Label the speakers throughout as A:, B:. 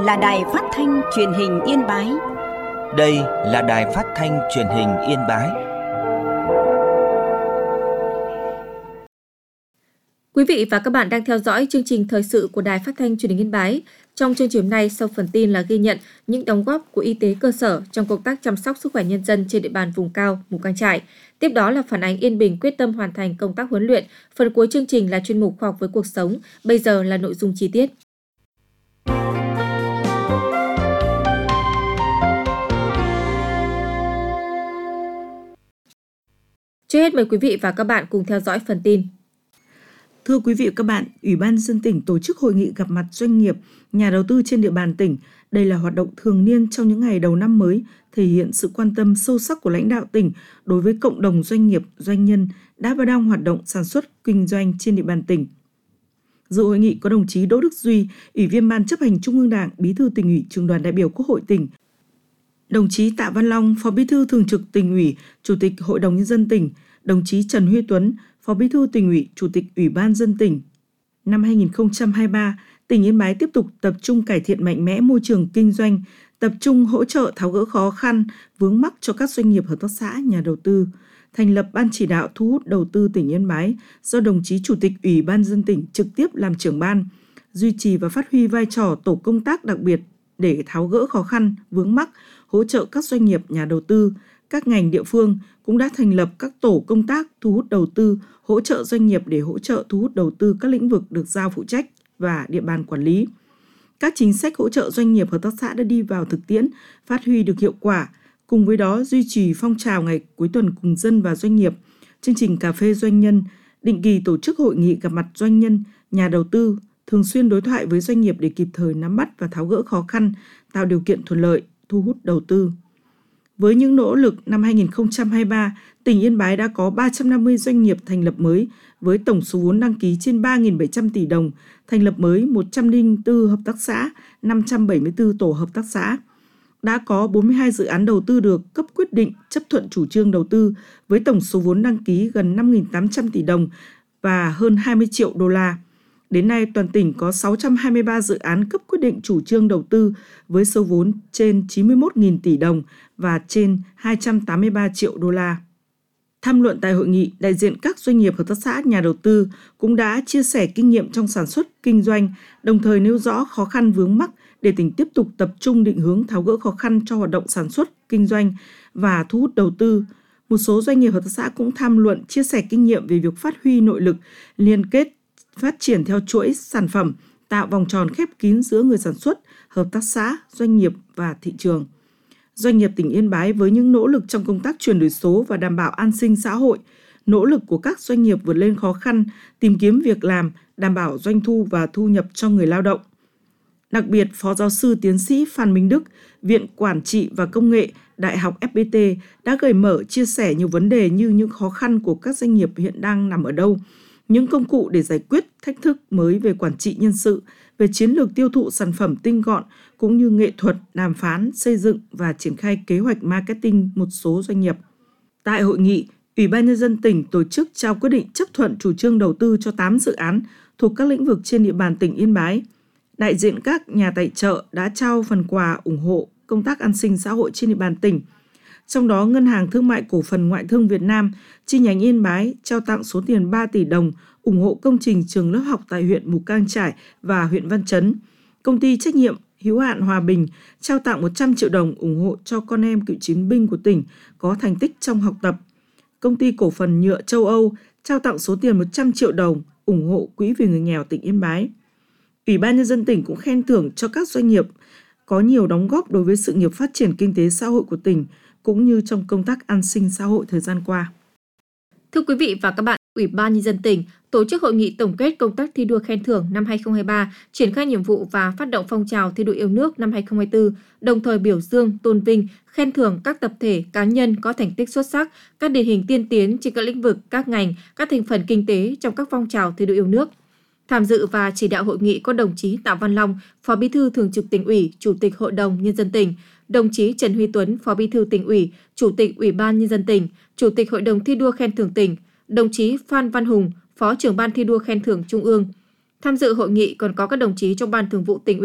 A: là Đài Phát thanh Truyền hình Yên Bái.
B: Đây là Đài Phát thanh Truyền hình Yên Bái.
C: Quý vị và các bạn đang theo dõi chương trình thời sự của Đài Phát thanh Truyền hình Yên Bái. Trong chương trình này, sau phần tin là ghi nhận những đóng góp của y tế cơ sở trong công tác chăm sóc sức khỏe nhân dân trên địa bàn vùng cao, mù cang chải. Tiếp đó là phản ánh Yên Bình quyết tâm hoàn thành công tác huấn luyện. Phần cuối chương trình là chuyên mục khoa học với cuộc sống. Bây giờ là nội dung chi tiết. Trước hết mời quý vị và các bạn cùng theo dõi phần tin.
D: Thưa quý vị và các bạn, Ủy ban nhân dân tỉnh tổ chức hội nghị gặp mặt doanh nghiệp, nhà đầu tư trên địa bàn tỉnh. Đây là hoạt động thường niên trong những ngày đầu năm mới, thể hiện sự quan tâm sâu sắc của lãnh đạo tỉnh đối với cộng đồng doanh nghiệp, doanh nhân đã và đang hoạt động sản xuất, kinh doanh trên địa bàn tỉnh. Dự hội nghị có đồng chí Đỗ Đức Duy, Ủy viên Ban Chấp hành Trung ương Đảng, Bí thư Tỉnh ủy, Trưởng đoàn đại biểu Quốc hội tỉnh. Đồng chí Tạ Văn Long, Phó Bí thư Thường trực Tỉnh ủy, Chủ tịch Hội đồng Nhân dân tỉnh. Đồng chí Trần Huy Tuấn, Phó Bí thư Tỉnh ủy, Chủ tịch Ủy ban nhân dân tỉnh. Năm 2023, tỉnh Yên Bái tiếp tục tập trung cải thiện mạnh mẽ môi trường kinh doanh, tập trung hỗ trợ tháo gỡ khó khăn, vướng mắc cho các doanh nghiệp, hợp tác xã, nhà đầu tư, thành lập Ban chỉ đạo thu hút đầu tư tỉnh Yên Bái do đồng chí Chủ tịch Ủy ban nhân dân tỉnh trực tiếp làm trưởng ban, duy trì và phát huy vai trò tổ công tác đặc biệt để tháo gỡ khó khăn, vướng mắc, hỗ trợ các doanh nghiệp, nhà đầu tư. Các ngành địa phương cũng đã thành lập các tổ công tác thu hút đầu tư, hỗ trợ doanh nghiệp để hỗ trợ thu hút đầu tư các lĩnh vực được giao phụ trách và địa bàn quản lý. Các chính sách hỗ trợ doanh nghiệp, hợp tác xã đã đi vào thực tiễn, phát huy được hiệu quả. Cùng với đó, duy trì phong trào ngày cuối tuần cùng dân và doanh nghiệp, chương trình cà phê doanh nhân, định kỳ tổ chức hội nghị gặp mặt doanh nhân, nhà đầu tư, thường xuyên đối thoại với doanh nghiệp để kịp thời nắm bắt và tháo gỡ khó khăn, tạo điều kiện thuận lợi, thu hút đầu tư. Với những nỗ lực năm 2023, tỉnh Yên Bái đã có 350 doanh nghiệp thành lập mới với tổng số vốn đăng ký trên 3.700 tỷ đồng, thành lập mới 104 hợp tác xã, 574 tổ hợp tác xã. Đã có 42 dự án đầu tư được cấp quyết định chấp thuận chủ trương đầu tư với tổng số vốn đăng ký gần 5.800 tỷ đồng và hơn 20 triệu đô la. Đến nay, toàn tỉnh có 623 dự án cấp quyết định chủ trương đầu tư với số vốn trên 91.000 tỷ đồng và trên 283 triệu đô la. Tham luận tại hội nghị, đại diện các doanh nghiệp, hợp tác xã, nhà đầu tư cũng đã chia sẻ kinh nghiệm trong sản xuất, kinh doanh, đồng thời nêu rõ khó khăn vướng mắc để tỉnh tiếp tục tập trung định hướng tháo gỡ khó khăn cho hoạt động sản xuất, kinh doanh và thu hút đầu tư. Một số doanh nghiệp, hợp tác xã cũng tham luận chia sẻ kinh nghiệm về việc phát huy nội lực, liên kết, phát triển theo chuỗi sản phẩm, tạo vòng tròn khép kín giữa người sản xuất, hợp tác xã, doanh nghiệp và thị trường. Doanh nghiệp tỉnh Yên Bái với những nỗ lực trong công tác chuyển đổi số và đảm bảo an sinh xã hội, nỗ lực của các doanh nghiệp vượt lên khó khăn, tìm kiếm việc làm, đảm bảo doanh thu và thu nhập cho người lao động. Đặc biệt, Phó Giáo sư Tiến sĩ Phan Minh Đức, Viện Quản trị và Công nghệ, Đại học FPT đã gợi mở chia sẻ nhiều vấn đề như những khó khăn của các doanh nghiệp hiện đang nằm ở đâu, những công cụ để giải quyết thách thức mới về quản trị nhân sự, về chiến lược tiêu thụ sản phẩm tinh gọn, cũng như nghệ thuật, đàm phán, xây dựng và triển khai kế hoạch marketing một số doanh nghiệp. Tại hội nghị, Ủy ban Nhân dân tỉnh tổ chức trao quyết định chấp thuận chủ trương đầu tư cho 8 dự án thuộc các lĩnh vực trên địa bàn tỉnh Yên Bái. Đại diện các nhà tài trợ đã trao phần quà ủng hộ công tác an sinh xã hội trên địa bàn tỉnh. Trong đó, Ngân hàng Thương mại Cổ phần Ngoại thương Việt Nam chi nhánh Yên Bái trao tặng số tiền 3 tỷ đồng ủng hộ công trình trường lớp học tại huyện Mù Cang Chải và huyện Văn Chấn. Công ty trách nhiệm hữu hạn Hòa Bình trao tặng 100 triệu đồng ủng hộ cho con em cựu chiến binh của tỉnh có thành tích trong học tập. Công ty cổ phần nhựa châu Âu trao tặng số tiền 100 triệu đồng ủng hộ quỹ vì người nghèo tỉnh Yên Bái. Ủy ban Nhân dân tỉnh cũng khen thưởng cho các doanh nghiệp có nhiều đóng góp đối với sự nghiệp phát triển kinh tế xã hội của tỉnh, cũng như trong công tác an sinh xã hội thời gian qua.
C: Thưa quý vị và các bạn, Ủy ban Nhân dân tỉnh tổ chức hội nghị tổng kết công tác thi đua khen thưởng năm 2023, triển khai nhiệm vụ và phát động phong trào thi đua yêu nước năm 2024, đồng thời biểu dương, tôn vinh, khen thưởng các tập thể, cá nhân có thành tích xuất sắc, các điển hình tiên tiến trên các lĩnh vực, các ngành, các thành phần kinh tế trong các phong trào thi đua yêu nước. Tham dự và chỉ đạo hội nghị có đồng chí Tạ Văn Long, Phó Bí thư Thường trực Tỉnh ủy, Chủ tịch Hội đồng Nhân dân tỉnh, đồng chí Trần Huy Tuấn, Phó Bí thư Tỉnh ủy, Chủ tịch Ủy ban Nhân dân tỉnh, Chủ tịch Hội đồng thi đua khen thưởng tỉnh, đồng chí Phan Văn Hùng, Phó trưởng Ban thi đua khen thưởng Trung ương. Tham dự hội nghị còn có các đồng chí trong Ban Thường vụ Tỉnh ủy,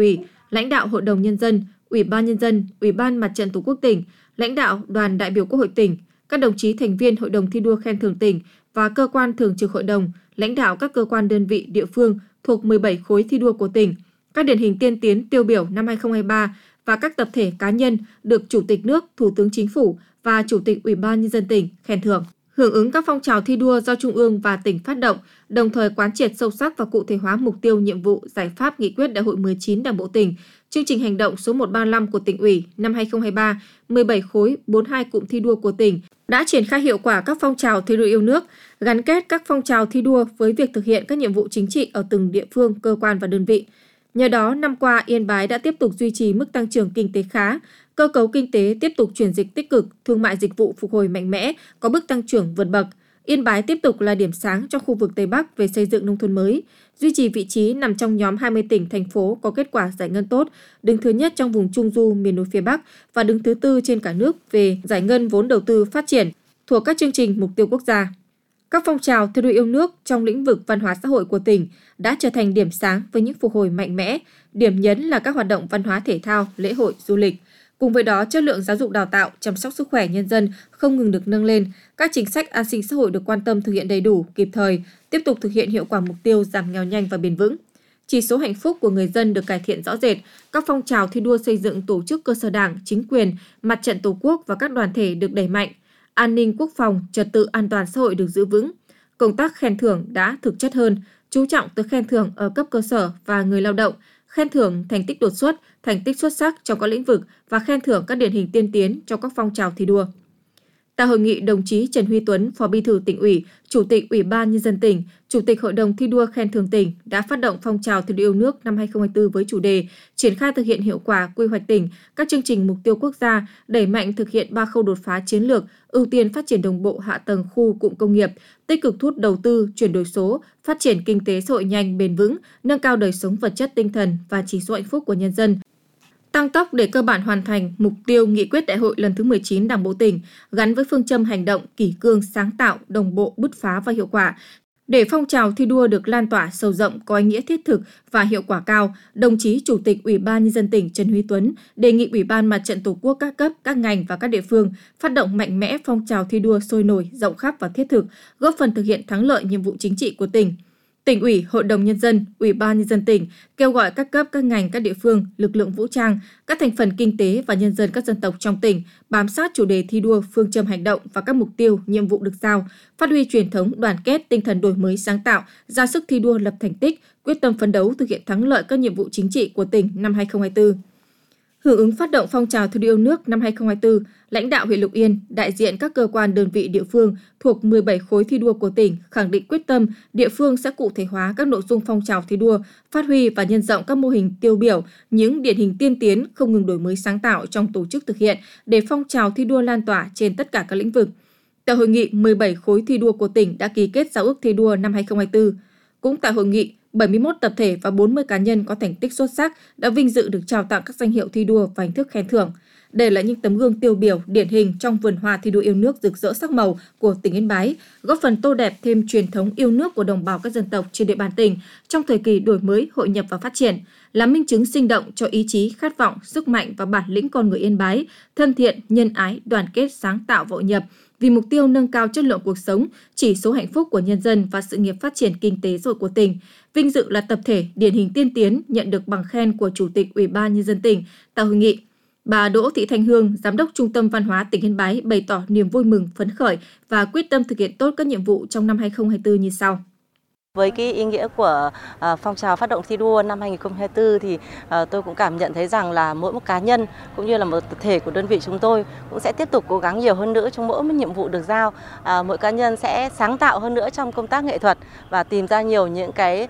C: lãnh đạo Hội đồng Nhân dân, Ủy ban Nhân dân, Ủy ban Mặt trận Tổ quốc tỉnh, lãnh đạo Đoàn đại biểu Quốc hội tỉnh, các đồng chí thành viên Hội đồng thi đua khen thưởng tỉnh và cơ quan thường trực hội đồng, lãnh đạo các cơ quan đơn vị địa phương thuộc 17 khối thi đua của tỉnh, các điển hình tiên tiến tiêu biểu năm 2023 và các tập thể cá nhân được Chủ tịch nước, Thủ tướng Chính phủ và Chủ tịch Ủy ban Nhân dân tỉnh khen thưởng. Hưởng ứng các phong trào thi đua do Trung ương và tỉnh phát động, đồng thời quán triệt sâu sắc và cụ thể hóa mục tiêu, nhiệm vụ, giải pháp nghị quyết Đại hội 19 Đảng bộ tỉnh, chương trình hành động số 135 của tỉnh ủy năm 2023, 17 khối 42 cụm thi đua của tỉnh đã triển khai hiệu quả các phong trào thi đua yêu nước, gắn kết các phong trào thi đua với việc thực hiện các nhiệm vụ chính trị ở từng địa phương, cơ quan và đơn vị. Nhờ đó, năm qua, Yên Bái đã tiếp tục duy trì mức tăng trưởng kinh tế khá, cơ cấu kinh tế tiếp tục chuyển dịch tích cực, thương mại dịch vụ phục hồi mạnh mẽ, có bước tăng trưởng vượt bậc. Yên Bái tiếp tục là điểm sáng trong khu vực Tây Bắc về xây dựng nông thôn mới, duy trì vị trí nằm trong nhóm 20 tỉnh, thành phố có kết quả giải ngân tốt, đứng thứ nhất trong vùng Trung Du, miền núi phía Bắc và đứng thứ tư trên cả nước về giải ngân vốn đầu tư phát triển thuộc các chương trình mục tiêu quốc gia. Các phong trào thi đua yêu nước trong lĩnh vực văn hóa xã hội của tỉnh đã trở thành điểm sáng với những phục hồi mạnh mẽ, điểm nhấn là các hoạt động văn hóa thể thao, lễ hội, du lịch. Cùng với đó, chất lượng giáo dục đào tạo, chăm sóc sức khỏe nhân dân không ngừng được nâng lên, các chính sách an sinh xã hội được quan tâm thực hiện đầy đủ, kịp thời, tiếp tục thực hiện hiệu quả mục tiêu giảm nghèo nhanh và bền vững. Chỉ số hạnh phúc của người dân được cải thiện rõ rệt, các phong trào thi đua xây dựng tổ chức cơ sở đảng, chính quyền, mặt trận Tổ quốc và các đoàn thể được đẩy mạnh, an ninh quốc phòng, trật tự an toàn xã hội được giữ vững. Công tác khen thưởng đã thực chất hơn, chú trọng tới khen thưởng ở cấp cơ sở và người lao động, khen thưởng thành tích đột xuất, thành tích xuất sắc trong các lĩnh vực và khen thưởng các điển hình tiên tiến trong các phong trào thi đua. Tại hội nghị, đồng chí Trần Huy Tuấn, Phó Bí thư Tỉnh ủy, Chủ tịch Ủy ban Nhân dân tỉnh, Chủ tịch Hội đồng thi đua khen thưởng tỉnh đã phát động phong trào thi đua yêu nước năm 2024 với chủ đề triển khai thực hiện hiệu quả quy hoạch tỉnh, các chương trình mục tiêu quốc gia, đẩy mạnh thực hiện 3 khâu đột phá chiến lược, ưu tiên phát triển đồng bộ hạ tầng khu cụm công nghiệp, tích cực thu hút đầu tư, chuyển đổi số, phát triển kinh tế xã hội nhanh, bền vững, nâng cao đời sống vật chất tinh thần và chỉ số hạnh phúc của nhân dân. Tăng tốc để cơ bản hoàn thành mục tiêu nghị quyết đại hội lần thứ 19 Đảng bộ tỉnh gắn với phương châm hành động kỷ cương, sáng tạo, đồng bộ, bứt phá và hiệu quả. Để phong trào thi đua được lan tỏa sâu rộng, có ý nghĩa thiết thực và hiệu quả cao, đồng chí Chủ tịch Ủy ban Nhân dân tỉnh Trần Huy Tuấn đề nghị Ủy ban Mặt trận Tổ quốc các cấp, các ngành và các địa phương phát động mạnh mẽ phong trào thi đua sôi nổi, rộng khắp và thiết thực, góp phần thực hiện thắng lợi nhiệm vụ chính trị của tỉnh. Tỉnh ủy, Hội đồng Nhân dân, Ủy ban Nhân dân tỉnh kêu gọi các cấp, các ngành, các địa phương, lực lượng vũ trang, các thành phần kinh tế và nhân dân các dân tộc trong tỉnh bám sát chủ đề thi đua, phương châm hành động và các mục tiêu, nhiệm vụ được giao, phát huy truyền thống đoàn kết, tinh thần đổi mới sáng tạo, ra sức thi đua lập thành tích, quyết tâm phấn đấu thực hiện thắng lợi các nhiệm vụ chính trị của tỉnh năm 2024. Hưởng ứng phát động phong trào thi đua yêu nước năm 2024, lãnh đạo huyện Lục Yên, đại diện các cơ quan đơn vị địa phương thuộc 17 khối thi đua của tỉnh khẳng định quyết tâm địa phương sẽ cụ thể hóa các nội dung phong trào thi đua, phát huy và nhân rộng các mô hình tiêu biểu, những điển hình tiên tiến không ngừng đổi mới sáng tạo trong tổ chức thực hiện để phong trào thi đua lan tỏa trên tất cả các lĩnh vực. Tại hội nghị, 17 khối thi đua của tỉnh đã ký kết giao ước thi đua năm 2024. Cũng tại hội nghị, 71 tập thể và 40 cá nhân có thành tích xuất sắc đã vinh dự được trao tặng các danh hiệu thi đua và hình thức khen thưởng. Đây là những tấm gương tiêu biểu, điển hình trong vườn hoa thi đua yêu nước rực rỡ sắc màu của tỉnh Yên Bái, góp phần tô đẹp thêm truyền thống yêu nước của đồng bào các dân tộc trên địa bàn tỉnh trong thời kỳ đổi mới, hội nhập và phát triển, là minh chứng sinh động cho ý chí, khát vọng, sức mạnh và bản lĩnh con người Yên Bái, thân thiện, nhân ái, đoàn kết, sáng tạo, hội nhập, vì mục tiêu nâng cao chất lượng cuộc sống, chỉ số hạnh phúc của nhân dân và sự nghiệp phát triển kinh tế xã hội của tỉnh. Vinh dự là tập thể điển hình tiên tiến nhận được bằng khen của Chủ tịch Ủy ban Nhân dân tỉnh tại hội nghị. Bà Đỗ Thị Thanh Hương, Giám đốc Trung tâm Văn hóa tỉnh Yên Bái bày tỏ niềm vui mừng, phấn khởi và quyết tâm thực hiện tốt các nhiệm vụ trong năm 2024 như sau.
E: Với cái ý nghĩa của phong trào phát động thi đua năm 2024 thì tôi cũng cảm nhận thấy rằng là mỗi một cá nhân cũng như là một tập thể của đơn vị chúng tôi cũng sẽ tiếp tục cố gắng nhiều hơn nữa trong mỗi một nhiệm vụ được giao. Mỗi cá nhân sẽ sáng tạo hơn nữa trong công tác nghệ thuật và tìm ra nhiều những cái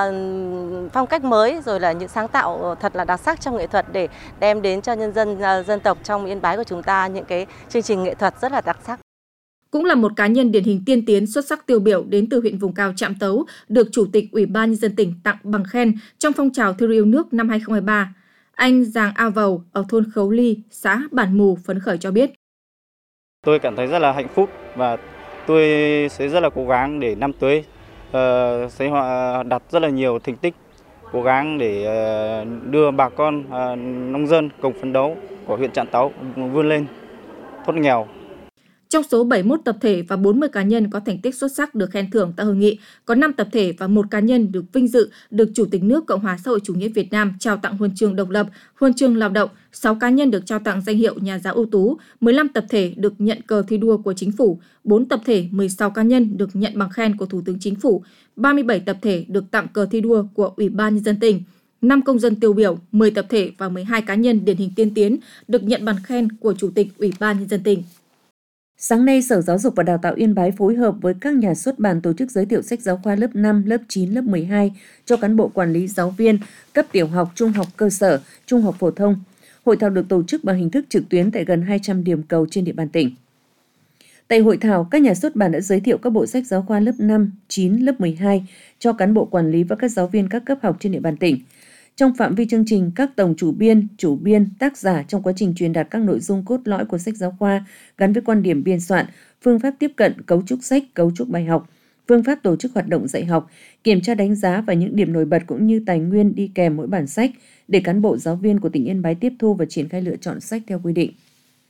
E: phong cách mới, rồi là những sáng tạo thật là đặc sắc trong nghệ thuật để đem đến cho nhân dân dân tộc trong Yên Bái của chúng ta những cái chương trình nghệ thuật rất là đặc sắc.
C: Cũng là một cá nhân điển hình tiên tiến xuất sắc tiêu biểu đến từ huyện vùng cao Trạm Tấu, được Chủ tịch Ủy ban Nhân dân tỉnh tặng bằng khen trong phong trào thi đua yêu nước năm 2023. Anh Giàng A Vầu ở thôn Khấu Ly, xã Bản Mù phấn khởi cho biết.
F: Tôi cảm thấy rất là hạnh phúc và tôi sẽ rất là cố gắng để năm tới sẽ đạt rất là nhiều thành tích cố gắng để đưa bà con nông dân cùng phấn đấu của huyện Trạm Tấu vươn lên thoát nghèo.
C: Trong số 71 tập thể và 40 cá nhân có thành tích xuất sắc được khen thưởng tại hội nghị, có 5 tập thể và 1 cá nhân được vinh dự được Chủ tịch nước Cộng hòa xã hội chủ nghĩa Việt Nam trao tặng huân chương độc lập, huân chương lao động, 6 cá nhân được trao tặng danh hiệu nhà giáo ưu tú, 15 tập thể được nhận cờ thi đua của Chính phủ, 4 tập thể, 16 cá nhân được nhận bằng khen của Thủ tướng Chính phủ, 37 tập thể được tặng cờ thi đua của Ủy ban Nhân dân tỉnh, 5 công dân tiêu biểu, 10 tập thể và 12 cá nhân điển hình tiên tiến được nhận bằng khen của Chủ tịch Ủy ban Nhân dân tỉnh.
G: Sáng nay, Sở Giáo dục và Đào tạo Yên Bái phối hợp với các nhà xuất bản tổ chức giới thiệu sách giáo khoa lớp 5, lớp 9, lớp 12 cho cán bộ quản lý giáo viên cấp tiểu học, trung học cơ sở, trung học phổ thông. Hội thảo được tổ chức bằng hình thức trực tuyến tại gần 200 điểm cầu trên địa bàn tỉnh. Tại hội thảo, các nhà xuất bản đã giới thiệu các bộ sách giáo khoa lớp 5, 9, lớp 12 cho cán bộ quản lý và các giáo viên các cấp học trên địa bàn tỉnh. Trong phạm vi chương trình, các tổng chủ biên, tác giả trong quá trình truyền đạt các nội dung cốt lõi của sách giáo khoa gắn với quan điểm biên soạn, phương pháp tiếp cận, cấu trúc sách, cấu trúc bài học, phương pháp tổ chức hoạt động dạy học, kiểm tra đánh giá và những điểm nổi bật cũng như tài nguyên đi kèm mỗi bản sách để cán bộ giáo viên của tỉnh Yên Bái tiếp thu và triển khai lựa chọn sách theo quy định.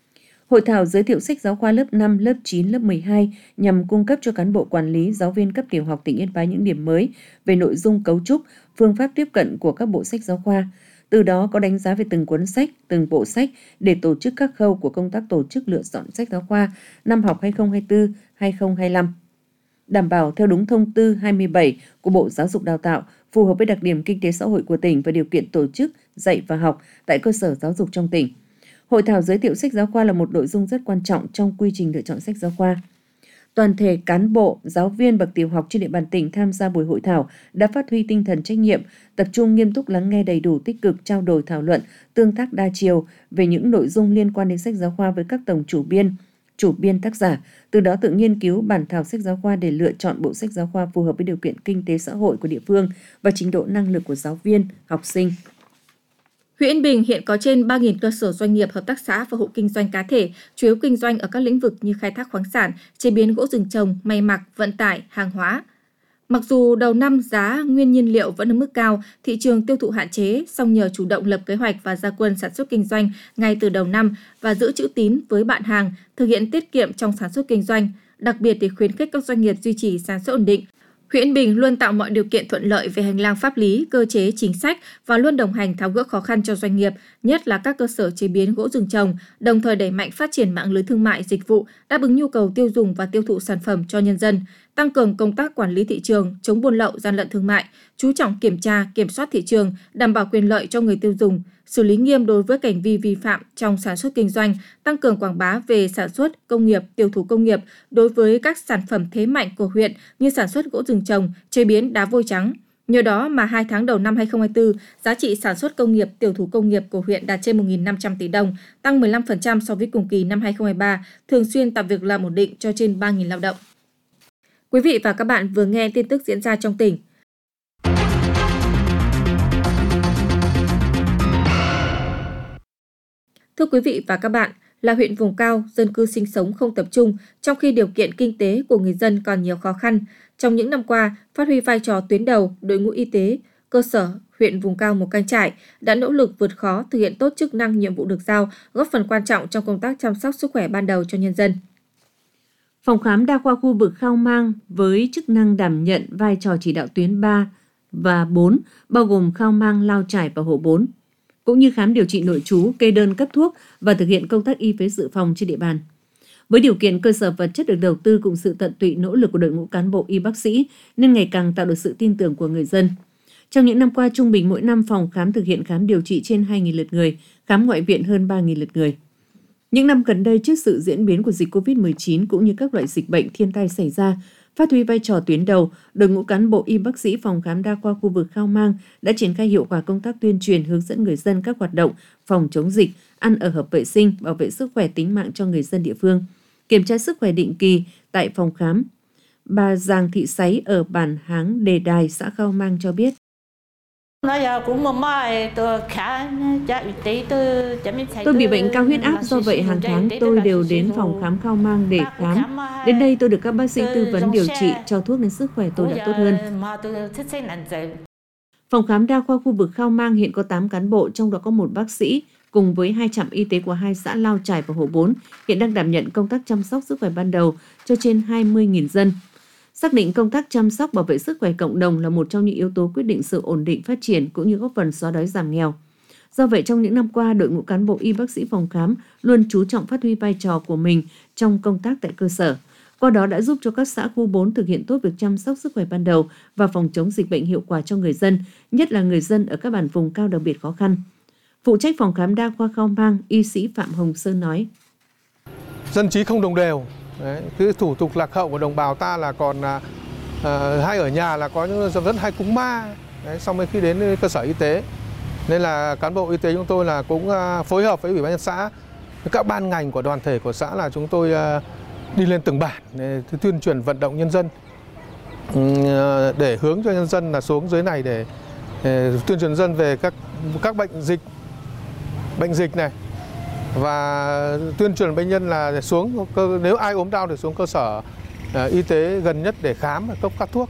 G: Hội thảo giới thiệu sách giáo khoa lớp 5, lớp 9, lớp 12 nhằm cung cấp cho cán bộ quản lý, giáo viên cấp tiểu học tỉnh Yên Bái những điểm mới về nội dung cấu trúc, phương pháp tiếp cận của các bộ sách giáo khoa. Từ đó có đánh giá về từng cuốn sách, từng bộ sách để tổ chức các khâu của công tác tổ chức lựa chọn sách giáo khoa năm học 2024-2025. Đảm bảo theo đúng thông tư 27 của Bộ Giáo dục Đào tạo, phù hợp với đặc điểm kinh tế xã hội của tỉnh và điều kiện tổ chức, dạy và học tại cơ sở giáo dục trong tỉnh. Hội thảo giới thiệu sách giáo khoa là một nội dung rất quan trọng trong quy trình lựa chọn sách giáo khoa. Toàn thể cán bộ, giáo viên bậc tiểu học trên địa bàn tỉnh tham gia buổi hội thảo đã phát huy tinh thần trách nhiệm, tập trung nghiêm túc lắng nghe đầy đủ, tích cực trao đổi thảo luận, tương tác đa chiều về những nội dung liên quan đến sách giáo khoa với các tổng chủ biên tác giả, từ đó tự nghiên cứu bản thảo sách giáo khoa để lựa chọn bộ sách giáo khoa phù hợp với điều kiện kinh tế xã hội của địa phương và trình độ năng lực của giáo viên, học sinh.
C: Huyện Yên Bình hiện có trên 3.000 cơ sở doanh nghiệp, hợp tác xã và hộ kinh doanh cá thể, chủ yếu kinh doanh ở các lĩnh vực như khai thác khoáng sản, chế biến gỗ rừng trồng, may mặc, vận tải, hàng hóa. Mặc dù đầu năm giá nguyên nhiên liệu vẫn ở mức cao, thị trường tiêu thụ hạn chế, song nhờ chủ động lập kế hoạch và ra quân sản xuất kinh doanh ngay từ đầu năm và giữ chữ tín với bạn hàng, thực hiện tiết kiệm trong sản xuất kinh doanh, đặc biệt để khuyến khích các doanh nghiệp duy trì sản xuất ổn định. Huyện Yên Bình luôn tạo mọi điều kiện thuận lợi về hành lang pháp lý, cơ chế, chính sách và luôn đồng hành tháo gỡ khó khăn cho doanh nghiệp, nhất là các cơ sở chế biến gỗ rừng trồng, đồng thời đẩy mạnh phát triển mạng lưới thương mại dịch vụ, đáp ứng nhu cầu tiêu dùng và tiêu thụ sản phẩm cho nhân dân, tăng cường công tác quản lý thị trường, chống buôn lậu, gian lận thương mại, chú trọng kiểm tra, kiểm soát thị trường, đảm bảo quyền lợi cho người tiêu dùng, xử lý nghiêm đối với hành vi vi phạm trong sản xuất kinh doanh, tăng cường quảng bá về sản xuất, công nghiệp, tiêu thụ công nghiệp đối với các sản phẩm thế mạnh của huyện như sản xuất gỗ rừng trồng, chế biến đá vôi trắng. Nhờ đó mà 2 tháng đầu năm 2024, giá trị sản xuất công nghiệp, tiểu thủ công nghiệp của huyện đạt trên 1.500 tỷ đồng, tăng 15% so với cùng kỳ năm 2023, thường xuyên tạo việc làm ổn định cho trên 3.000 lao động. Quý vị và các bạn vừa nghe tin tức diễn ra trong tỉnh. Thưa quý vị và các bạn, là huyện vùng cao, dân cư sinh sống không tập trung, trong khi điều kiện kinh tế của người dân còn nhiều khó khăn. Trong những năm qua, phát huy vai trò tuyến đầu, đội ngũ y tế, cơ sở, huyện vùng cao Mù Cang Chải đã nỗ lực vượt khó thực hiện tốt chức năng nhiệm vụ được giao, góp phần quan trọng trong công tác chăm sóc sức khỏe ban đầu cho nhân dân.
G: Phòng khám đa khoa khu vực Khao Mang với chức năng đảm nhận vai trò chỉ đạo tuyến 3 và 4, bao gồm Khao Mang, Lao Chải và Hộ 4, cũng như khám điều trị nội trú, kê đơn cấp thuốc và thực hiện công tác y tế dự phòng trên địa bàn. Với điều kiện cơ sở vật chất được đầu tư cùng sự tận tụy nỗ lực của đội ngũ cán bộ y bác sĩ nên ngày càng tạo được sự tin tưởng của người dân. Trong những năm qua, trung bình mỗi năm phòng khám thực hiện khám điều trị trên 2.000 lượt người, khám ngoại viện hơn 3.000 lượt người. Những năm gần đây, trước sự diễn biến của dịch COVID-19 cũng như các loại dịch bệnh thiên tai xảy ra, phát huy vai trò tuyến đầu, đội ngũ cán bộ y bác sĩ phòng khám đa khoa khu vực Khao Mang đã triển khai hiệu quả công tác tuyên truyền hướng dẫn người dân các hoạt động phòng chống dịch, ăn ở hợp vệ sinh, bảo vệ sức khỏe tính mạng cho người dân địa phương, kiểm tra sức khỏe định kỳ tại phòng khám. Bà Giàng Thị Sáy ở bản Háng Đề Đài, xã Khao Mang cho biết. Tôi bị bệnh cao huyết áp, do vậy hàng tháng tôi đều đến phòng khám Khao Mang để khám. Đến đây tôi được các bác sĩ tư vấn điều trị, cho thuốc nên sức khỏe tôi đã tốt hơn. Phòng khám đa khoa khu vực Khao Mang hiện có 8 cán bộ, trong đó có 1 bác sĩ, cùng với 2 trạm y tế của 2 xã Lao Chải và Hổ Bốn, hiện đang đảm nhận công tác chăm sóc sức khỏe ban đầu cho trên 20.000 dân. Xác định công tác chăm sóc bảo vệ sức khỏe cộng đồng là một trong những yếu tố quyết định sự ổn định phát triển cũng như góp phần xóa đói giảm nghèo. Do vậy, trong những năm qua, đội ngũ cán bộ y bác sĩ phòng khám luôn chú trọng phát huy vai trò của mình trong công tác tại cơ sở. Qua đó đã giúp cho các xã khu 4 thực hiện tốt việc chăm sóc sức khỏe ban đầu và phòng chống dịch bệnh hiệu quả cho người dân, nhất là người dân ở các bản vùng cao đặc biệt khó khăn. Phụ trách phòng khám đa khoa Khao Mang, y sĩ Phạm Hồng Sơn nói:
H: Dân trí không đồng đều. Đấy, cái thủ tục lạc hậu của đồng bào ta là còn hay ở nhà là có những rất hay cúng ma. Đấy, xong rồi khi đến cơ sở y tế, nên là cán bộ y tế chúng tôi là cũng phối hợp với ủy ban nhân xã, với các ban ngành của đoàn thể của xã là chúng tôi đi lên từng bản để tuyên truyền vận động nhân dân, để hướng cho nhân dân là xuống dưới này để tuyên truyền dân về các bệnh dịch này, và tuyên truyền bệnh nhân là xuống nếu ai ốm đau thì xuống cơ sở y tế gần nhất để khám và cấp phát thuốc.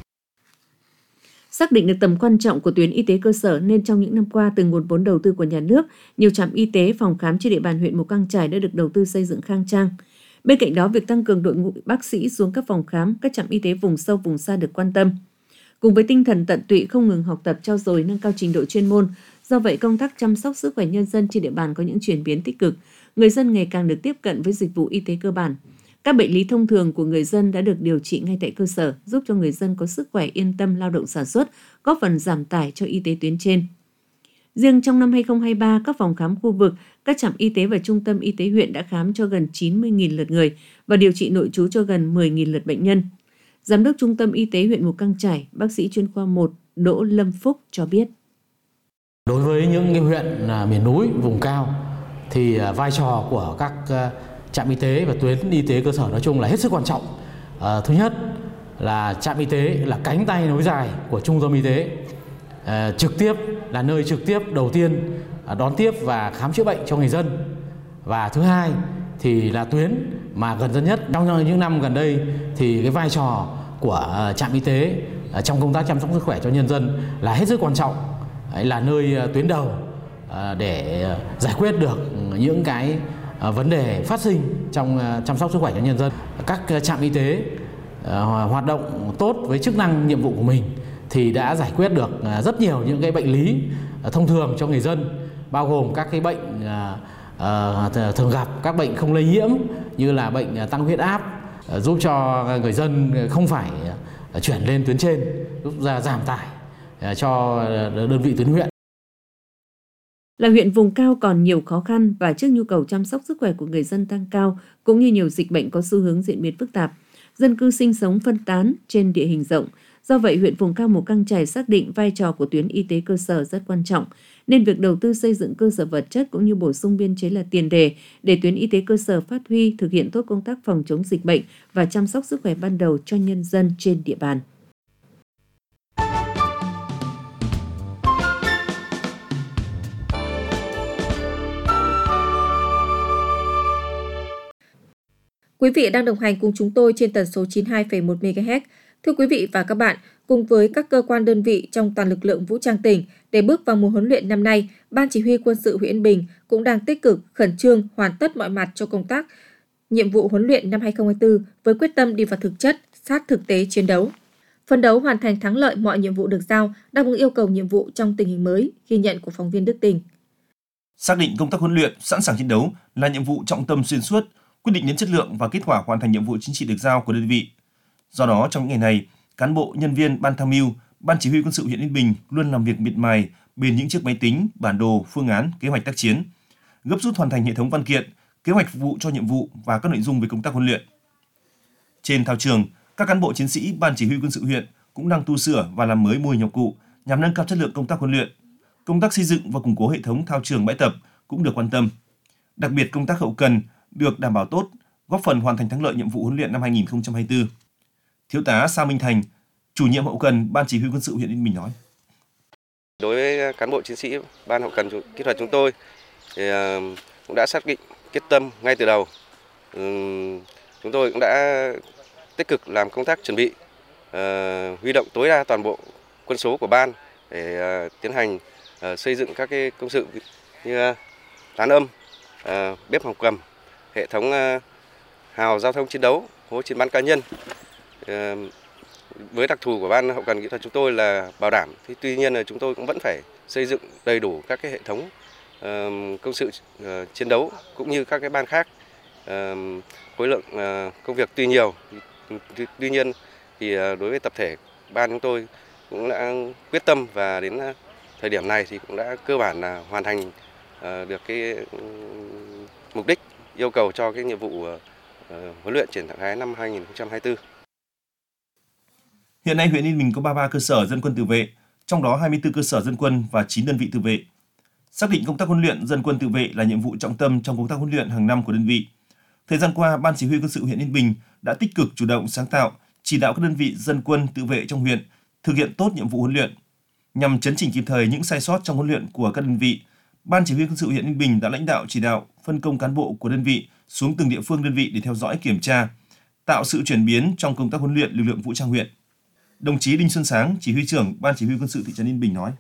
G: Xác định được tầm quan trọng của tuyến y tế cơ sở nên trong những năm qua, từ nguồn vốn đầu tư của nhà nước, nhiều trạm y tế, phòng khám trên địa bàn huyện Mù Cang Chải đã được đầu tư xây dựng khang trang. Bên cạnh đó, việc tăng cường đội ngũ bác sĩ xuống các phòng khám, các trạm y tế vùng sâu vùng xa được quan tâm. Cùng với tinh thần tận tụy không ngừng học tập, trau dồi, nâng cao trình độ chuyên môn, do vậy công tác chăm sóc sức khỏe nhân dân trên địa bàn có những chuyển biến tích cực. Người dân ngày càng được tiếp cận với dịch vụ y tế cơ bản. Các bệnh lý thông thường của người dân đã được điều trị ngay tại cơ sở, giúp cho người dân có sức khỏe yên tâm lao động sản xuất, góp phần giảm tải cho y tế tuyến trên. Riêng trong năm 2023, các phòng khám khu vực, các trạm y tế và trung tâm y tế huyện đã khám cho gần 90.000 lượt người và điều trị nội trú cho gần 10.000 lượt bệnh nhân. Giám đốc Trung tâm Y tế huyện Mù Cang Chải, bác sĩ chuyên khoa 1 Đỗ Lâm Phúc cho biết.
I: Đối với những cái huyện miền núi, vùng cao thì vai trò của các trạm y tế và tuyến y tế cơ sở nói chung là hết sức quan trọng. Thứ nhất là trạm y tế là cánh tay nối dài của trung tâm y tế, trực tiếp là nơi trực tiếp đầu tiên đón tiếp và khám chữa bệnh cho người dân. Và thứ hai thì là tuyến mà gần dân nhất. Trong những năm gần đây thì cái vai trò của trạm y tế trong công tác chăm sóc sức khỏe cho nhân dân là hết sức quan trọng, là nơi tuyến đầu để giải quyết được những cái vấn đề phát sinh trong chăm sóc sức khỏe cho nhân dân. Các trạm y tế hoạt động tốt với chức năng nhiệm vụ của mình thì đã giải quyết được rất nhiều những cái bệnh lý thông thường cho người dân, bao gồm các cái bệnh thường gặp, các bệnh không lây nhiễm như là bệnh tăng huyết áp, giúp cho người dân không phải chuyển lên tuyến trên, giúp giảm tải cho đơn vị tuyến huyện.
G: Là huyện vùng cao còn nhiều khó khăn và trước nhu cầu chăm sóc sức khỏe của người dân tăng cao, cũng như nhiều dịch bệnh có xu hướng diễn biến phức tạp, dân cư sinh sống phân tán trên địa hình rộng. Do vậy, huyện vùng cao Mù Cang Chải xác định vai trò của tuyến y tế cơ sở rất quan trọng, nên việc đầu tư xây dựng cơ sở vật chất cũng như bổ sung biên chế là tiền đề để tuyến y tế cơ sở phát huy, thực hiện tốt công tác phòng chống dịch bệnh và chăm sóc sức khỏe ban đầu cho nhân dân trên địa bàn.
C: Quý vị đang đồng hành cùng chúng tôi trên tần số 92,1 MHz. Thưa quý vị và các bạn, cùng với các cơ quan đơn vị trong toàn lực lượng vũ trang tỉnh, để bước vào mùa huấn luyện năm nay, Ban Chỉ huy Quân sự huyện Yên Bình cũng đang tích cực, khẩn trương hoàn tất mọi mặt cho công tác nhiệm vụ huấn luyện năm 2024 với quyết tâm đi vào thực chất, sát thực tế chiến đấu. Phấn đấu hoàn thành thắng lợi mọi nhiệm vụ được giao, đáp ứng yêu cầu nhiệm vụ trong tình hình mới, ghi nhận của phóng viên Đức Tình.
J: Xác định công tác huấn luyện, sẵn sàng chiến đấu là nhiệm vụ trọng tâm xuyên suốt, quyết định đến chất lượng và kết quả hoàn thành nhiệm vụ chính trị được giao của đơn vị. Do đó, trong những ngày này, cán bộ, nhân viên Ban tham mưu, Ban Chỉ huy Quân sự huyện Yên Bình luôn làm việc miệt mài bên những chiếc máy tính, bản đồ, phương án, kế hoạch tác chiến, gấp rút hoàn thành hệ thống văn kiện, kế hoạch phục vụ cho nhiệm vụ và các nội dung về công tác huấn luyện. Trên thao trường, các cán bộ chiến sĩ Ban Chỉ huy Quân sự huyện cũng đang tu sửa và làm mới mô hình học cụ nhằm nâng cao chất lượng công tác huấn luyện. Công tác xây dựng và củng cố hệ thống thao trường bãi tập cũng được quan tâm. Đặc biệt công tác hậu cần được đảm bảo tốt, góp phần hoàn thành thắng lợi nhiệm vụ huấn luyện năm 2024. Thiếu tá Sa Minh Thành, chủ nhiệm hậu cần Ban Chỉ huy Quân sự huyện Yên Bình nói:
K: Đối với cán bộ chiến sĩ Ban hậu cần kỹ thuật chúng tôi thì cũng đã xác định quyết tâm ngay từ đầu. Chúng tôi cũng đã tích cực làm công tác chuẩn bị, huy động tối đa toàn bộ quân số của ban để tiến hành xây dựng các cái công sự như tán âm, bếp hầm cầm, hệ thống hào giao thông chiến đấu, hố chiến bắn cá nhân. Với đặc thù của ban hậu cần kỹ thuật chúng tôi là bảo đảm, thì tuy nhiên là chúng tôi cũng vẫn phải xây dựng đầy đủ các cái hệ thống công sự chiến đấu cũng như các cái ban khác. Khối lượng công việc tuy nhiều, tuy nhiên thì đối với tập thể ban chúng tôi cũng đã quyết tâm, và đến thời điểm này thì cũng đã cơ bản là hoàn thành được cái mục đích yêu cầu cho cái nhiệm vụ huấn luyện triển khai năm 2024.
J: Hiện nay huyện Yên Bình có 33 cơ sở dân quân tự vệ, trong đó 24 cơ sở dân quân và 9 đơn vị tự vệ. Xác định công tác huấn luyện dân quân tự vệ là nhiệm vụ trọng tâm trong công tác huấn luyện hàng năm của đơn vị. Thời gian qua, Ban Chỉ huy Quân sự huyện Yên Bình đã tích cực chủ động sáng tạo, chỉ đạo các đơn vị dân quân tự vệ trong huyện thực hiện tốt nhiệm vụ huấn luyện. Nhằm chấn chỉnh kịp thời những sai sót trong huấn luyện của các đơn vị, Ban Chỉ huy Quân sự huyện Yên Bình đã lãnh đạo chỉ đạo phân công cán bộ của đơn vị xuống từng địa phương đơn vị để theo dõi kiểm tra, tạo sự chuyển biến trong công tác huấn luyện lực lượng vũ trang huyện. Đồng chí Đinh Xuân Sáng, Chỉ huy trưởng Ban Chỉ huy Quân sự thị trấn Yên Bình nói: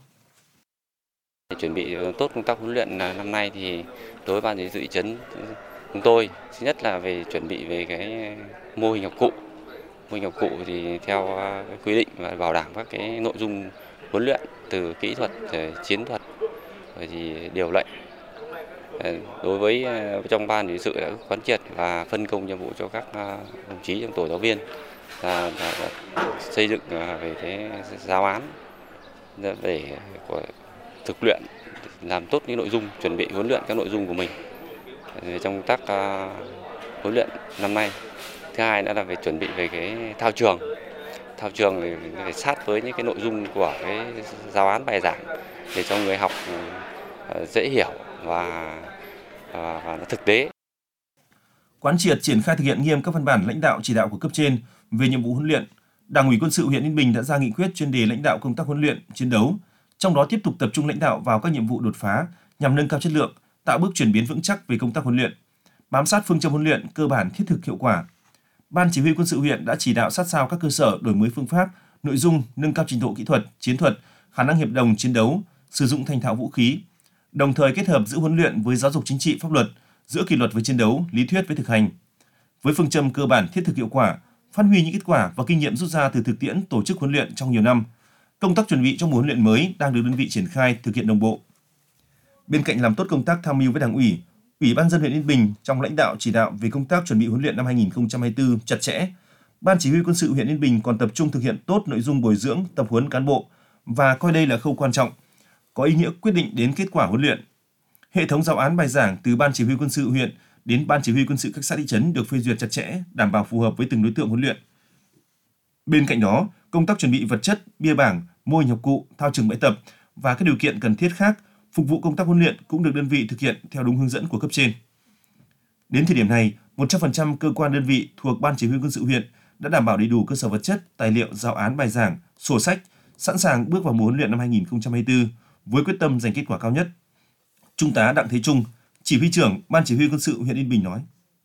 L: Chuẩn bị tốt công tác huấn luyện năm nay thì đối với Ban Chỉ huy thị trấn chúng tôi, thứ nhất là về chuẩn bị về cái mô hình học cụ. Mô hình học cụ thì theo quy định và bảo đảm các cái nội dung huấn luyện từ kỹ thuật, chiến thuật, rồi thì điều lệnh. Đối với trong ban thì sự đã quán triệt và phân công nhiệm vụ cho các đồng chí trong tổ giáo viên là xây dựng về cái giáo án để thực luyện, làm tốt những nội dung, chuẩn bị huấn luyện các nội dung của mình trong công tác huấn luyện năm nay. Thứ hai nữa là về chuẩn bị về cái thao trường. Thao trường thì phải sát với những cái nội dung của cái giáo án bài giảng để cho người học dễ hiểu và nó thực tế.
J: Quán triệt triển khai thực hiện nghiêm các văn bản lãnh đạo chỉ đạo của cấp trên về nhiệm vụ huấn luyện, Đảng ủy Quân sự huyện Yên Bình đã ra nghị quyết chuyên đề lãnh đạo công tác huấn luyện, chiến đấu, trong đó tiếp tục tập trung lãnh đạo vào các nhiệm vụ đột phá nhằm nâng cao chất lượng, tạo bước chuyển biến vững chắc về công tác huấn luyện, bám sát phương châm huấn luyện cơ bản, thiết thực, hiệu quả. Ban Chỉ huy Quân sự huyện đã chỉ đạo sát sao các cơ sở đổi mới phương pháp, nội dung, nâng cao trình độ kỹ thuật, chiến thuật, khả năng hiệp đồng chiến đấu, sử dụng thành thạo vũ khí, đồng thời kết hợp giữa huấn luyện với giáo dục chính trị pháp luật, giữa kỷ luật với chiến đấu, lý thuyết với thực hành. Với phương châm cơ bản, thiết thực, hiệu quả, phát huy những kết quả và kinh nghiệm rút ra từ thực tiễn tổ chức huấn luyện trong nhiều năm, công tác chuẩn bị cho mùa huấn luyện mới đang được đơn vị triển khai thực hiện đồng bộ. Bên cạnh làm tốt công tác tham mưu với Đảng ủy, Ủy ban nhân dân huyện Yên Bình trong lãnh đạo chỉ đạo về công tác chuẩn bị huấn luyện năm 2024 chặt chẽ, Ban Chỉ huy Quân sự huyện Yên Bình còn tập trung thực hiện tốt nội dung bồi dưỡng, tập huấn cán bộ và coi đây là khâu quan trọng, có ý nghĩa quyết định đến kết quả huấn luyện. Hệ thống giáo án bài giảng từ Ban Chỉ huy Quân sự huyện đến Ban Chỉ huy Quân sự các xã thị trấn được phê duyệt chặt chẽ, đảm bảo phù hợp với từng đối tượng huấn luyện. Bên cạnh đó, công tác chuẩn bị vật chất, bia bảng, mô hình học cụ, thao trường bãi tập và các điều kiện cần thiết khác phục vụ công tác huấn luyện cũng được đơn vị thực hiện theo đúng hướng dẫn của cấp trên. Đến thời điểm này, 100% cơ quan đơn vị thuộc Ban Chỉ huy Quân sự huyện đã đảm bảo đầy đủ cơ sở vật chất, tài liệu, giáo án bài giảng, sổ sách, sẵn sàng bước vào mùa huấn luyện năm 2024 với quyết tâm giành kết quả cao nhất. Trung tá Đặng Thế Trung, Chỉ huy trưởng Ban Chỉ huy Quân sự huyện Yên Bình nói: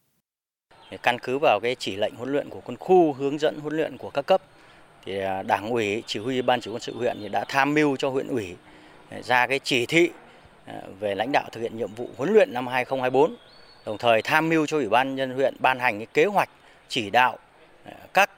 M: Căn cứ vào cái chỉ lệnh huấn luyện của quân khu, hướng dẫn huấn luyện của các cấp, thì Đảng ủy, Chỉ huy Ban Chỉ huy Quân sự huyện thì đã tham mưu cho huyện ủy ra cái chỉ thị về lãnh đạo thực hiện nhiệm vụ huấn luyện năm 2024, đồng thời tham mưu cho Ủy ban nhân dân huyện ban hành cái kế hoạch chỉ đạo các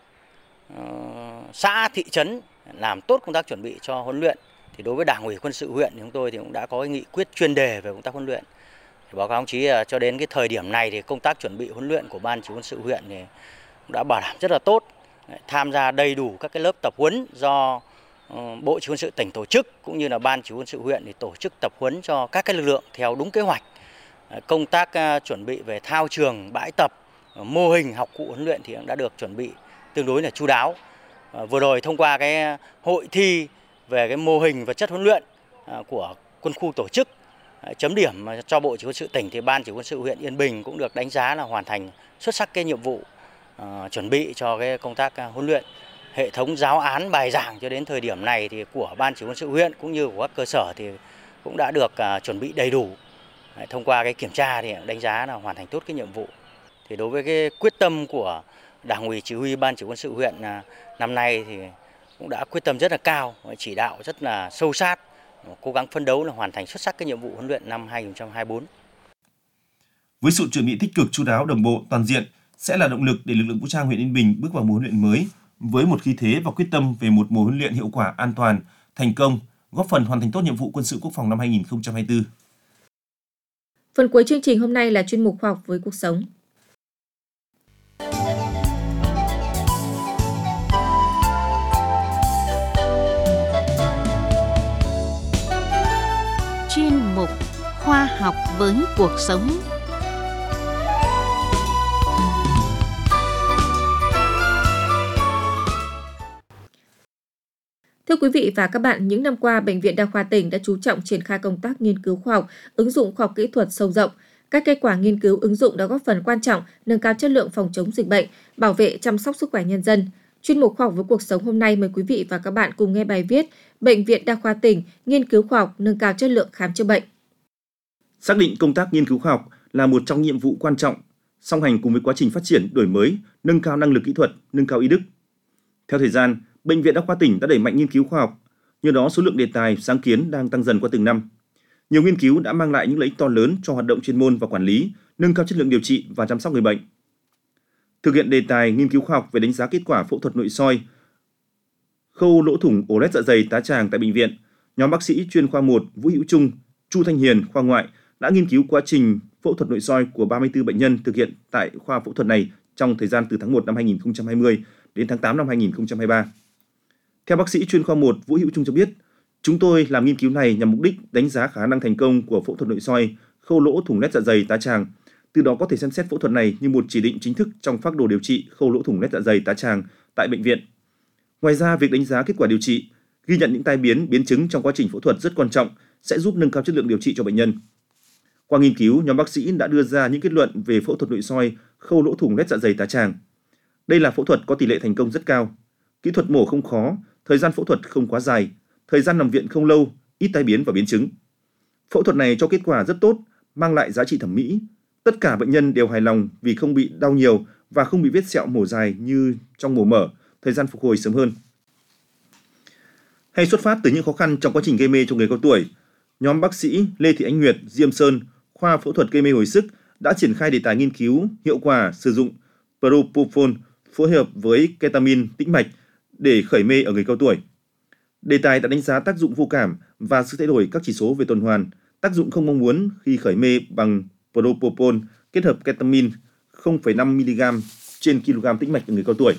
M: xã thị trấn làm tốt công tác chuẩn bị cho huấn luyện. Thì đối với Đảng ủy Quân sự huyện thì chúng tôi thì cũng đã có cái nghị quyết chuyên đề về công tác huấn luyện. Báo cáo đồng chí cho đến cái thời điểm này thì công tác chuẩn bị huấn luyện của Ban Chỉ huy Quân sự huyện thì cũng đã bảo đảm rất là tốt, tham gia đầy đủ các cái lớp tập huấn do Bộ Chỉ huy Quân sự tỉnh tổ chức cũng như là Ban Chỉ huy Quân sự huyện thì tổ chức tập huấn cho các cái lực lượng theo đúng kế hoạch. Công tác chuẩn bị về thao trường, bãi tập, mô hình học cụ huấn luyện thì cũng đã được chuẩn bị tương đối là chu đáo. Vừa rồi thông qua cái hội thi về cái mô hình vật chất huấn luyện của quân khu tổ chức, chấm điểm cho Bộ Chỉ huy Quân sự tỉnh thì Ban Chỉ huy Quân sự huyện Yên Bình cũng được đánh giá là hoàn thành xuất sắc cái nhiệm vụ chuẩn bị cho cái công tác huấn luyện. Hệ thống giáo án bài giảng cho đến thời điểm này thì của Ban Chỉ huy Quân sự huyện cũng như của các cơ sở thì cũng đã được chuẩn bị đầy đủ. Thông qua cái kiểm tra thì đánh giá là hoàn thành tốt cái nhiệm vụ. Thì đối với cái quyết tâm của Đảng ủy, Chỉ huy Ban Chỉ huy Quân sự huyện năm nay thì cũng đã quyết tâm rất là cao, chỉ đạo rất là sâu sát, cố gắng phấn đấu là hoàn thành xuất sắc cái nhiệm vụ huấn luyện năm 2024.
J: Với sự chuẩn bị tích cực, chu đáo, đồng bộ, toàn diện sẽ là động lực để lực lượng vũ trang huyện Yên Bình bước vào mùa huấn luyện mới với một khí thế và quyết tâm về một mùa huấn luyện hiệu quả, an toàn, thành công, góp phần hoàn thành tốt nhiệm vụ quân sự quốc phòng năm 2024.
C: Phần cuối chương trình hôm nay là chuyên mục Khoa học với cuộc sống.
A: Chuyên mục Khoa học với cuộc sống.
C: Thưa quý vị và các bạn, những năm qua, Bệnh viện Đa khoa tỉnh đã chú trọng triển khai công tác nghiên cứu khoa học, ứng dụng khoa học kỹ thuật sâu rộng. Các kết quả nghiên cứu ứng dụng đã góp phần quan trọng nâng cao chất lượng phòng chống dịch bệnh, bảo vệ chăm sóc sức khỏe nhân dân. Chuyên mục Khoa học với cuộc sống hôm nay mời quý vị và các bạn cùng nghe bài viết Bệnh viện Đa khoa tỉnh nghiên cứu khoa học nâng cao chất lượng khám chữa bệnh.
N: Xác định công tác nghiên cứu khoa học là một trong nhiệm vụ quan trọng, song hành cùng với quá trình phát triển, đổi mới, nâng cao năng lực kỹ thuật, nâng cao y đức. Theo thời gian, Bệnh viện Đa khoa tỉnh đã đẩy mạnh nghiên cứu khoa học, nhờ đó số lượng đề tài, sáng kiến đang tăng dần qua từng năm. Nhiều nghiên cứu đã mang lại những lợi ích to lớn cho hoạt động chuyên môn và quản lý, nâng cao chất lượng điều trị và chăm sóc người bệnh. Thực hiện đề tài nghiên cứu khoa học về đánh giá kết quả phẫu thuật nội soi khâu lỗ thủng ổ lết dạ dày tá tràng tại bệnh viện, nhóm bác sĩ chuyên khoa 1 Vũ Hữu Trung, Chu Thanh Hiền khoa ngoại đã nghiên cứu quá trình phẫu thuật nội soi của 34 bệnh nhân thực hiện tại khoa phẫu thuật này trong thời gian từ tháng 1 năm 2020 đến tháng 8 năm 2023. Theo bác sĩ chuyên khoa 1 Vũ Hữu Trung cho biết, chúng tôi làm nghiên cứu này nhằm mục đích đánh giá khả năng thành công của phẫu thuật nội soi khâu lỗ thủng lết dạ dày tá tràng, từ đó có thể xem xét phẫu thuật này như một chỉ định chính thức trong phác đồ điều trị khâu lỗ thủng lết dạ dày tá tràng tại bệnh viện. Ngoài ra, việc đánh giá kết quả điều trị, ghi nhận những tai biến, biến chứng trong quá trình phẫu thuật rất quan trọng, sẽ giúp nâng cao chất lượng điều trị cho bệnh nhân. Qua nghiên cứu, nhóm bác sĩ đã đưa ra những kết luận về phẫu thuật nội soi khâu lỗ thủng lết dạ dày tá tràng. Đây là phẫu thuật có tỷ lệ thành công rất cao. Kỹ thuật mổ không khó, thời gian phẫu thuật không quá dài, thời gian nằm viện không lâu, ít tai biến và biến chứng. Phẫu thuật này cho kết quả rất tốt, mang lại giá trị thẩm mỹ. Tất cả bệnh nhân đều hài lòng vì không bị đau nhiều và không bị vết sẹo mổ dài như trong mổ mở, thời gian phục hồi sớm hơn. Hay xuất phát từ những khó khăn trong quá trình gây mê cho người cao tuổi, nhóm bác sĩ Lê Thị Ánh Nguyệt, Diêm Sơn, khoa phẫu thuật gây mê hồi sức đã triển khai đề tài nghiên cứu hiệu quả sử dụng propofol phối hợp với ketamin tĩnh mạch để khởi mê ở người cao tuổi. Đề tài đã đánh giá tác dụng vô cảm và sự thay đổi các chỉ số về tuần hoàn, tác dụng không mong muốn khi khởi mê bằng propofol kết hợp ketamin 0,5 mg trên kg tĩnh mạch ở người cao tuổi.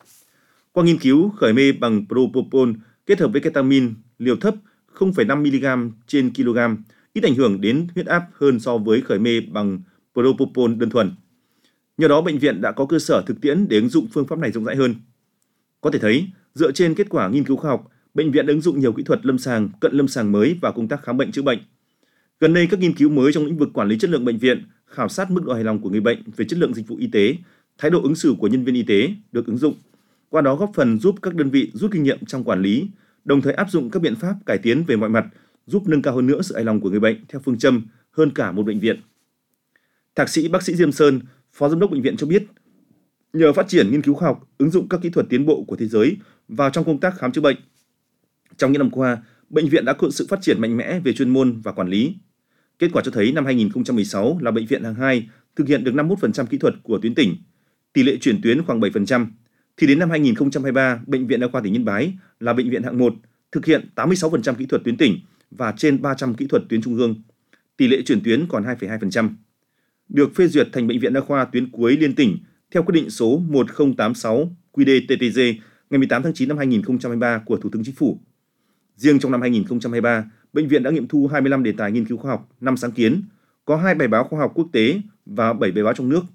N: Qua nghiên cứu, khởi mê bằng propofol kết hợp với ketamin liều thấp 0,5 mg trên kg ít ảnh hưởng đến huyết áp hơn so với khởi mê bằng propofol đơn thuần. Nhờ đó, bệnh viện đã có cơ sở thực tiễn để ứng dụng phương pháp này rộng rãi hơn. Có thể thấy, dựa trên kết quả nghiên cứu khoa học, bệnh viện đã ứng dụng nhiều kỹ thuật lâm sàng, cận lâm sàng mới vào công tác khám bệnh chữa bệnh. Gần đây, các nghiên cứu mới trong lĩnh vực quản lý chất lượng bệnh viện, khảo sát mức độ hài lòng của người bệnh về chất lượng dịch vụ y tế, thái độ ứng xử của nhân viên y tế được ứng dụng. Qua đó góp phần giúp các đơn vị rút kinh nghiệm trong quản lý, đồng thời áp dụng các biện pháp cải tiến về mọi mặt, giúp nâng cao hơn nữa sự hài lòng của người bệnh theo phương châm hơn cả một bệnh viện. Thạc sĩ bác sĩ Diêm Sơn, Phó Giám đốc bệnh viện cho biết, nhờ phát triển nghiên cứu khoa học, ứng dụng các kỹ thuật tiến bộ của thế giới vào trong công tác khám chữa bệnh, trong những năm qua, bệnh viện đã có sự phát triển mạnh mẽ về chuyên môn và quản lý. Kết quả cho thấy năm 2016 là bệnh viện hạng 2 thực hiện được 51% kỹ thuật của tuyến tỉnh, tỷ lệ chuyển tuyến khoảng 7%. Thì đến năm 2023, Bệnh viện Đa khoa tỉnh Yên Bái là bệnh viện hạng 1, thực hiện 86% kỹ thuật tuyến tỉnh và trên 300 kỹ thuật tuyến trung ương. Tỷ lệ chuyển tuyến còn 2,2%. Được phê duyệt thành bệnh viện đa khoa tuyến cuối liên tỉnh theo quyết định số 1086 QĐ-TTG ngày 18 tháng 9 năm 2023 của Thủ tướng Chính phủ. Riêng trong năm 2023, bệnh viện đã nghiệm thu 25 đề tài nghiên cứu khoa học, 5 sáng kiến, có 2 bài báo khoa học quốc tế và 7 bài báo trong nước.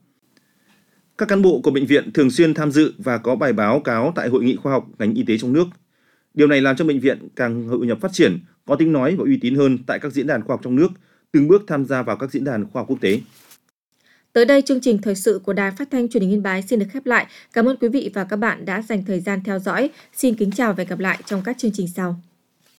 N: Các cán bộ của bệnh viện thường xuyên tham dự và có bài báo cáo tại hội nghị khoa học ngành y tế trong nước. Điều này làm cho bệnh viện càng hội nhập phát triển, có tiếng nói và uy tín hơn tại các diễn đàn khoa học trong nước, từng bước tham gia vào các diễn đàn khoa học quốc tế.
C: Tới đây, chương trình thời sự của Đài Phát thanh Truyền hình Yên Bái xin được khép lại. Cảm ơn quý vị và các bạn đã dành thời gian theo dõi. Xin kính chào và hẹn gặp lại trong các chương trình sau.